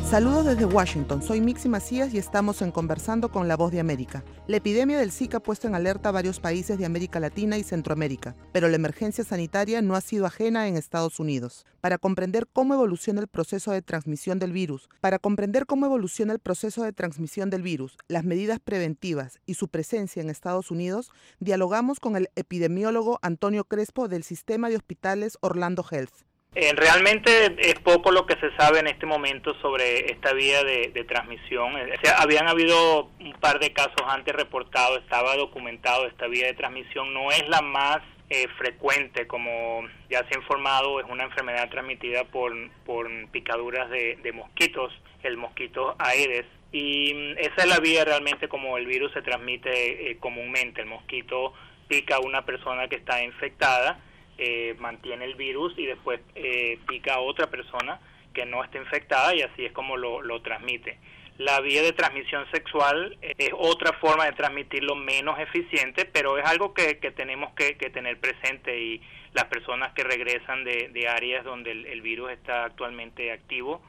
Saludos desde Washington, soy Mixi Macías y estamos en Conversando con la Voz de América. La epidemia del Zika ha puesto en alerta a varios países de América Latina y Centroamérica, pero la emergencia sanitaria no ha sido ajena en Estados Unidos. Para comprender cómo evoluciona el proceso de transmisión del virus, las medidas preventivas y su presencia en Estados Unidos, dialogamos con el epidemiólogo Antonio Crespo del Sistema de Hospitales Orlando Health. Realmente es poco lo que se sabe en este momento sobre esta vía de transmisión. Habían habido un par de casos antes reportados, estaba documentado esta vía de transmisión. No es la más frecuente, como ya se ha informado, es una enfermedad transmitida por picaduras de mosquitos, el mosquito Aedes. Y esa es la vía realmente como el virus se transmite comúnmente. El mosquito pica a una persona que está infectada, mantiene el virus y después pica a otra persona que no está infectada y así es como lo transmite. La vía de transmisión sexual es otra forma de transmitirlo menos eficiente, pero es algo que tenemos que tener presente, y las personas que regresan de áreas donde el virus está actualmente activo,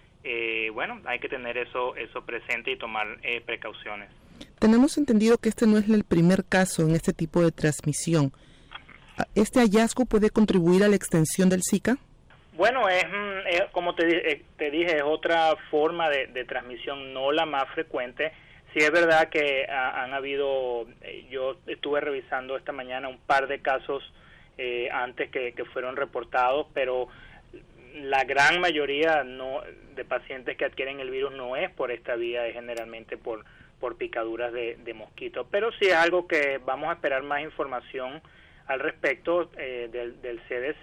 hay que tener eso presente y tomar precauciones. Tenemos entendido que este no es el primer caso en este tipo de transmisión. ¿Este hallazgo puede contribuir a la extensión del Zika? Bueno, es como te dije, es otra forma de transmisión, no la más frecuente. Sí es verdad que han habido, yo estuve revisando esta mañana un par de casos antes que fueron reportados, pero la gran mayoría de pacientes que adquieren el virus no es por esta vía, es generalmente por picaduras de mosquitos. Pero sí es algo que vamos a esperar más información al respecto del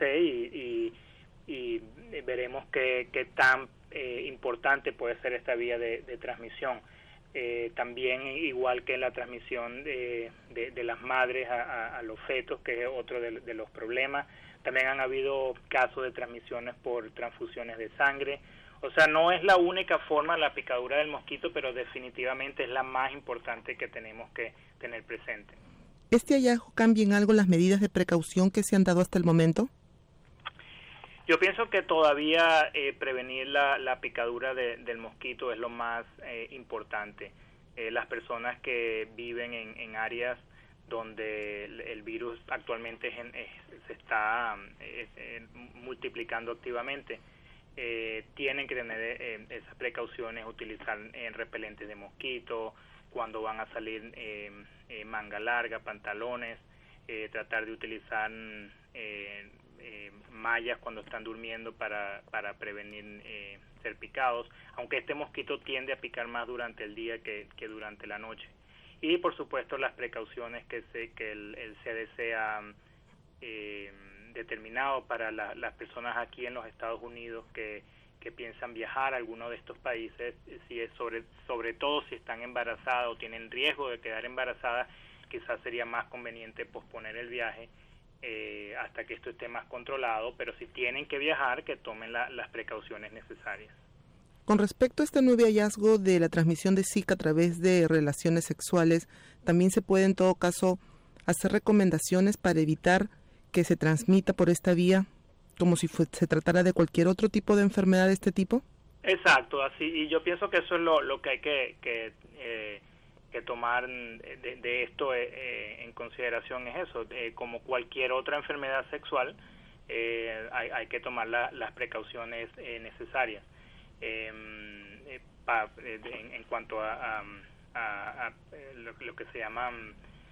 CDC y veremos qué tan importante puede ser esta vía de transmisión. También, igual que la transmisión de las madres a los fetos, que es otro de los problemas, también han habido casos de transmisiones por transfusiones de sangre. O sea, no es la única forma la picadura del mosquito, pero definitivamente es la más importante que tenemos que tener presente. ¿Este hallazgo cambia en algo las medidas de precaución que se han dado hasta el momento? Yo pienso que todavía prevenir la picadura del mosquito es lo más importante. Las personas que viven en áreas donde el virus actualmente se está multiplicando activamente, tienen que tener esas precauciones, utilizar repelentes de mosquito, cuando van a salir manga larga, pantalones, tratar de utilizar mallas cuando están durmiendo para prevenir ser picados, aunque este mosquito tiende a picar más durante el día que durante la noche. Y por supuesto las precauciones que el CDC ha determinado para las personas aquí en los Estados Unidos que piensan viajar a alguno de estos países, si es sobre todo si están embarazadas o tienen riesgo de quedar embarazadas, quizás sería más conveniente posponer el viaje hasta que esto esté más controlado, pero si tienen que viajar, que tomen las precauciones necesarias. Con respecto a este nuevo hallazgo de la transmisión de Zika a través de relaciones sexuales, también se puede en todo caso hacer recomendaciones para evitar que se transmita por esta vía, como si se tratara de cualquier otro tipo de enfermedad de este tipo. Exacto, así, y yo pienso que eso es lo que hay que tomar de esto en consideración, es eso, como cualquier otra enfermedad sexual, hay que tomar las precauciones necesarias. En cuanto a lo que se llaman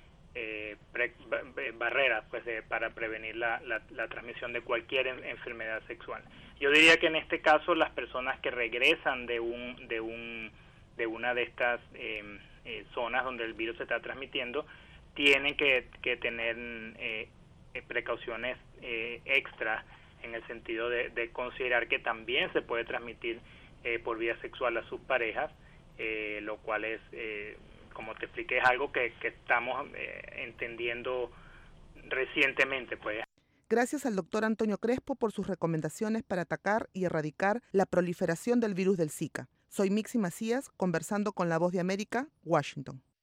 barreras, pues, para prevenir la transmisión de cualquier enfermedad sexual. Yo diría que en este caso las personas que regresan de una de estas zonas donde el virus se está transmitiendo tienen que tener precauciones extra, en el sentido de considerar que también se puede transmitir por vía sexual a sus parejas, lo cual es, como te expliqué, es algo que estamos entendiendo recientemente, pues. Gracias al doctor Antonio Crespo por sus recomendaciones para atacar y erradicar la proliferación del virus del Zika. Soy Mixi Macías, conversando con la Voz de América, Washington.